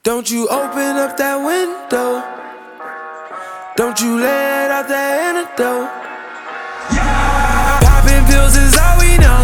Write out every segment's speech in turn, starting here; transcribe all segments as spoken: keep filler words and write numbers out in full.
Don't you open up that window. Don't you let out that antidote. Yeah. Popping pills is all we know.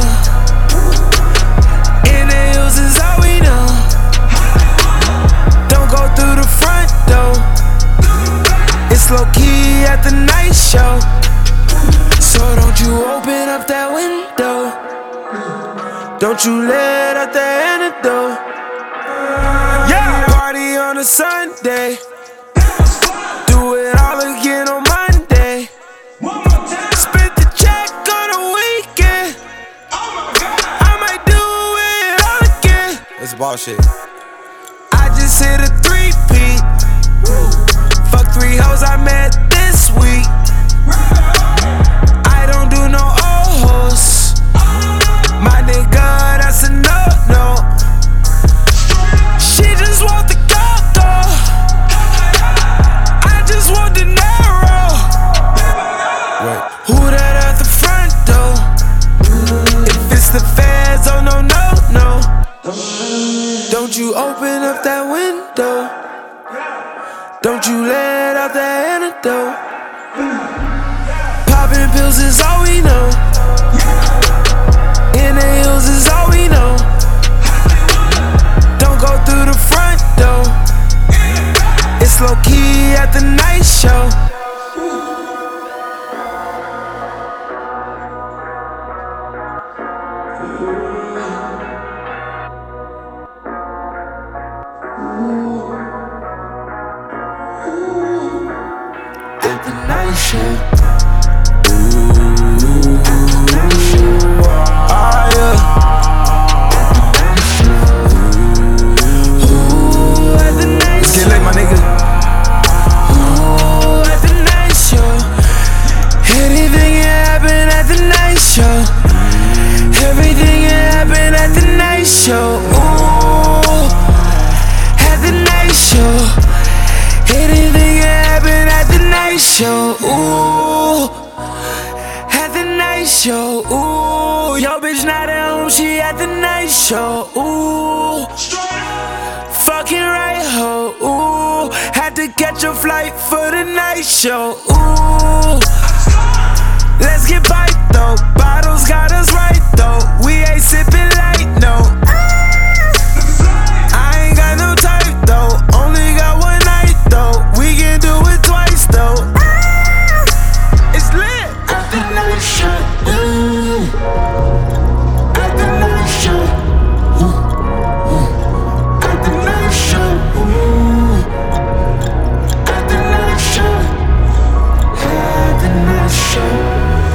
Inhales is all we know. Don't go through the front door. It's low key at the night show. So don't you open up that window. Don't you let out the antidote. Yeah. Party on a Sunday. Do it all again on Monday. Split the check on a weekend. I might do it all again. It's bullshit. I just hit a three-peat. Fuck three hoes I met this week. I don't do no old hoes. My nigga, that's a no-no. She just want the go-go. I just want the narrow. Wait. Who that at the front door? If it's the feds, oh no, no, no. Don't you open up that window. Don't you let out the antidote. Popping pills is all we know. Inhales is all we know. Don't go through the front door. It's low key at the night show. At the night show. Everything can happen at the night show. Ooh, at the night show. Anything can happen at the night show. Ooh, at the night show. Ooh, yo bitch not at home, she at the night show. Ooh, fucking right ho. Ooh, had to catch a flight for the night show. Ooh, let's get piped though. Bottles got us right though. We ain't sipping light, no. I ain't got no type though. Only got one night though. We can do it twice though. It's lit at the night show. Ooh. At the night show. Ooh. At the night show. Ooh. At the night show. At the night show.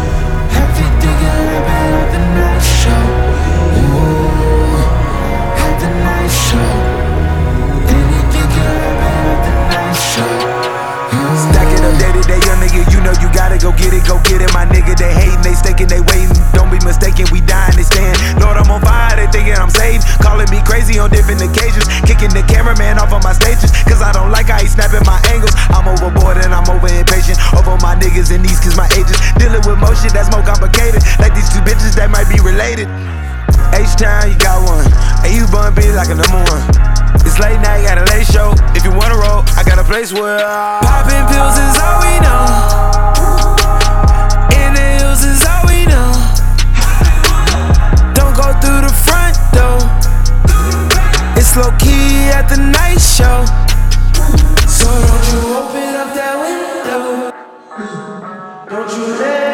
Go get it, go get it, my nigga. They hatin', they staking, they waiting. Don't be mistaken, we dying, they stand. Lord, I'm on fire, they thinking I'm saved. Calling me crazy on different occasions. Kicking the cameraman off of my stages, cause I don't like how he snapping my angles. I'm overboard and I'm over impatient. Over my niggas and these cause my ages. Dealing with more shit that's more complicated. Like these two bitches that might be related. H-Town, you got one. And you bun be like a number one. It's late night, got a late show. If you wanna roll, I got a place where I... Popping pills is all we know. Inhales is all we know. Don't go through the front door. It's low key at the night show. So don't you open up that window. Don't you let